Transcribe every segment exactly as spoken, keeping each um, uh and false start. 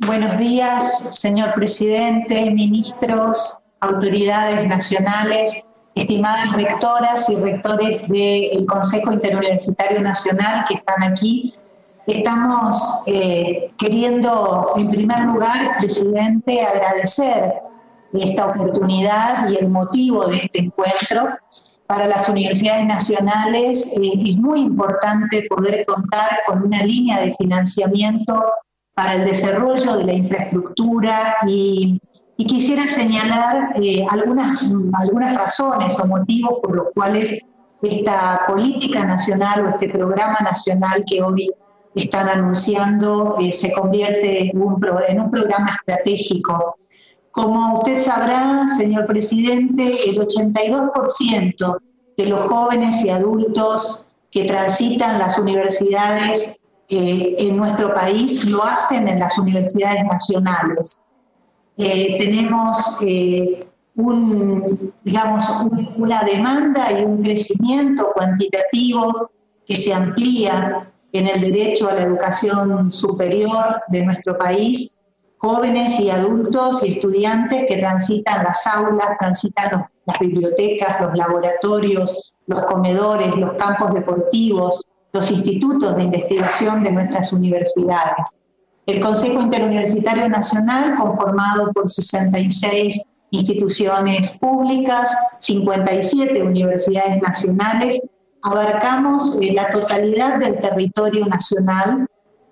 Buenos días, señor presidente, ministros, autoridades nacionales, estimadas rectoras y rectores del Consejo Interuniversitario Nacional que están aquí. Estamos eh, queriendo, en primer lugar, presidente, agradecer esta oportunidad y el motivo de este encuentro. Para las universidades nacionales eh, es muy importante poder contar con una línea de financiamiento para el desarrollo de la infraestructura y, y quisiera señalar eh, algunas, algunas razones o motivos por los cuales esta política nacional o este programa nacional que hoy están anunciando eh, se convierte en un, pro, en un programa estratégico. Como usted sabrá, señor presidente, el ochenta y dos por ciento de los jóvenes y adultos que transitan las universidades eh, en nuestro país lo hacen en las universidades nacionales. Eh, tenemos eh, un, digamos, un, una demanda y un crecimiento cuantitativo que se amplía en el derecho a la educación superior de nuestro país. Jóvenes y adultos y estudiantes que transitan las aulas, transitan los, las bibliotecas, los laboratorios, los comedores, los campos deportivos, los institutos de investigación de nuestras universidades. El Consejo Interuniversitario Nacional, conformado por sesenta y seis instituciones públicas, cincuenta y siete universidades nacionales, abarcamos eh, la totalidad del territorio nacional,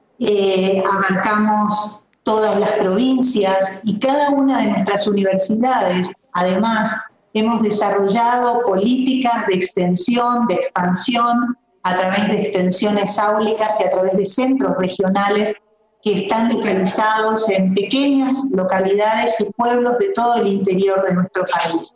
eh, abarcamos todas las provincias y cada una de nuestras universidades. Además, hemos desarrollado políticas de extensión, de expansión, a través de extensiones áulicas y a través de centros regionales que están localizados en pequeñas localidades y pueblos de todo el interior de nuestro país.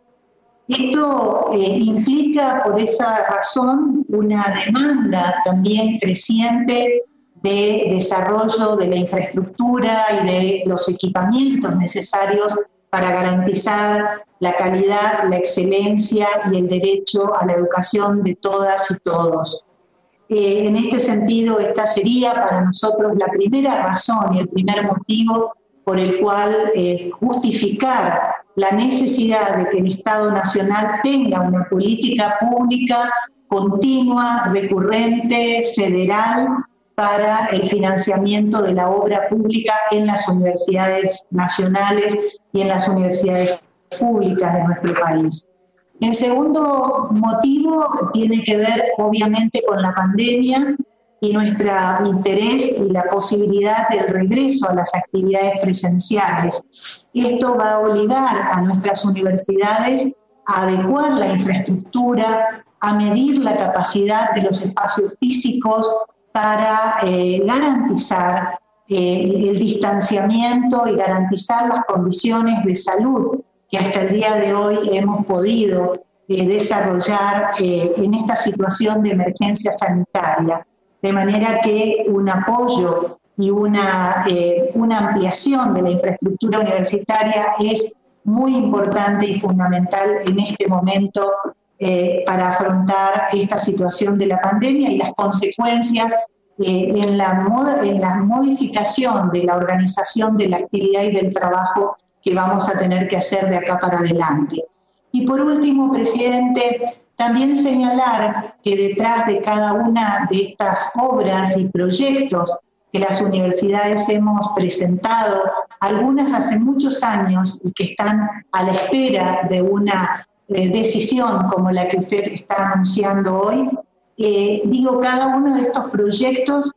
Esto eh, implica, por esa razón, una demanda también creciente de desarrollo de la infraestructura y de los equipamientos necesarios para garantizar la calidad, la excelencia y el derecho a la educación de todas y todos. Eh, en este sentido, esta sería para nosotros la primera razón y el primer motivo por el cual eh, justificar la necesidad de que el Estado Nacional tenga una política pública continua, recurrente, federal, para el financiamiento de la obra pública en las universidades nacionales y en las universidades públicas de nuestro país. El segundo motivo tiene que ver, obviamente, con la pandemia y nuestro interés y la posibilidad del regreso a las actividades presenciales. Esto va a obligar a nuestras universidades a adecuar la infraestructura, a medir la capacidad de los espacios físicos para eh, garantizar eh, el, el distanciamiento y garantizar las condiciones de salud que hasta el día de hoy hemos podido eh, desarrollar eh, en esta situación de emergencia sanitaria. De manera que un apoyo y una, eh, una ampliación de la infraestructura universitaria es muy importante y fundamental en este momento eh, para afrontar esta situación de la pandemia y las consecuencias eh, en, la mod- en la modificación de la organización de la actividad y del trabajo que vamos a tener que hacer de acá para adelante. Y por último, presidente, también señalar que detrás de cada una de estas obras y proyectos que las universidades hemos presentado, algunas hace muchos años y que están a la espera de una eh, decisión como la que usted está anunciando hoy, eh, digo, cada uno de estos proyectos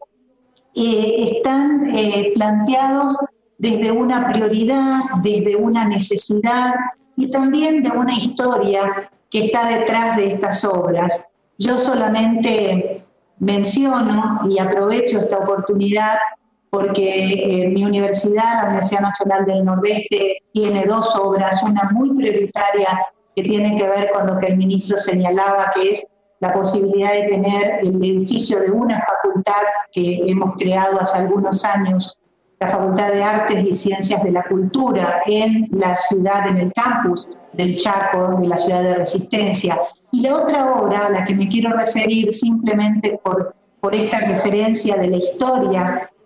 eh, están eh, planteados desde una prioridad, desde una necesidad y también de una historia que está detrás de estas obras. Yo solamente menciono y aprovecho esta oportunidad porque eh, mi universidad, la Universidad Nacional del Nordeste, tiene dos obras, una muy prioritaria que tiene que ver con lo que el ministro señalaba, que es la posibilidad de tener el edificio de una facultad que hemos creado hace algunos años, la Facultad de Artes y Ciencias de la Cultura, en la ciudad, en el campus del Chaco, de la ciudad de Resistencia. Y la otra obra a la que me quiero referir simplemente por, por esta referencia de la historia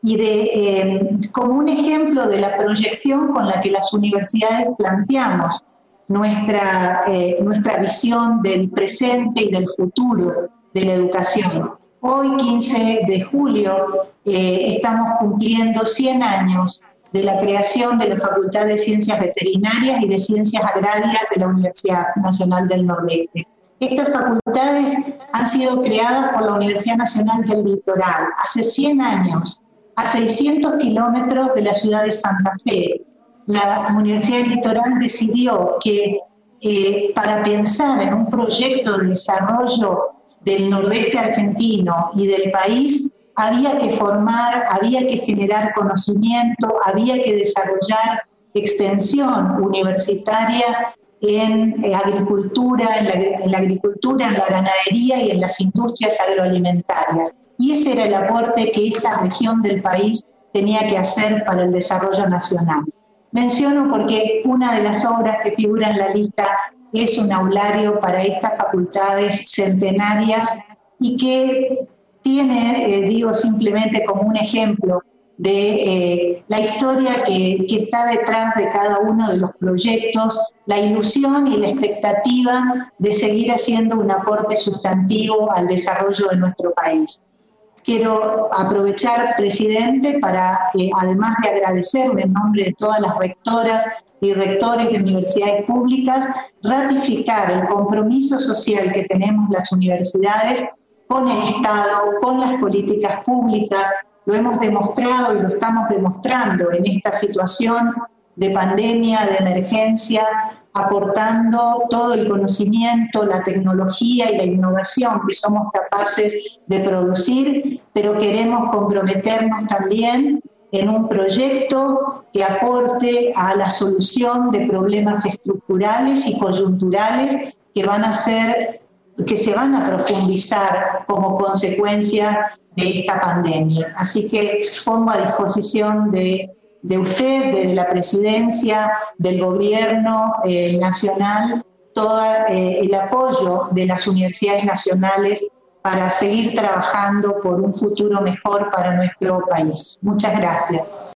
y de, eh, como un ejemplo de la proyección con la que las universidades planteamos nuestra, eh, nuestra visión del presente y del futuro de la educación. Hoy, quince de julio, eh, estamos cumpliendo cien años de la creación de la Facultad de Ciencias Veterinarias y de Ciencias Agrarias de la Universidad Nacional del Nordeste. Estas facultades han sido creadas por la Universidad Nacional del Litoral hace cien años, a seiscientos kilómetros de la ciudad de Santa Fe. La Universidad del Litoral decidió que eh, para pensar en un proyecto de desarrollo del nordeste argentino y del país, había que formar, había que generar conocimiento, había que desarrollar extensión universitaria en eh, agricultura, en la, en la agricultura, en la ganadería y en las industrias agroalimentarias. Y ese era el aporte que esta región del país tenía que hacer para el desarrollo nacional. Menciono porque una de las obras que figura en la lista es un aulario para estas facultades centenarias y que tiene, eh, digo simplemente como un ejemplo, de eh, la historia que, que está detrás de cada uno de los proyectos, la ilusión y la expectativa de seguir haciendo un aporte sustantivo al desarrollo de nuestro país. Quiero aprovechar, presidente, para, eh, además de agradecerme en nombre de todas las rectoras y rectores de universidades públicas, ratificar el compromiso social que tenemos las universidades con el Estado, con las políticas públicas. Lo hemos demostrado y lo estamos demostrando en esta situación de pandemia, de emergencia, aportando todo el conocimiento, la tecnología y la innovación que somos capaces de producir, pero queremos comprometernos también en un proyecto que aporte a la solución de problemas estructurales y coyunturales que van a ser, que se van a profundizar como consecuencia de esta pandemia. Así que pongo a disposición de, de usted, de la presidencia, del gobierno eh, nacional, todo eh, el apoyo de las universidades nacionales para seguir trabajando por un futuro mejor para nuestro país. Muchas gracias.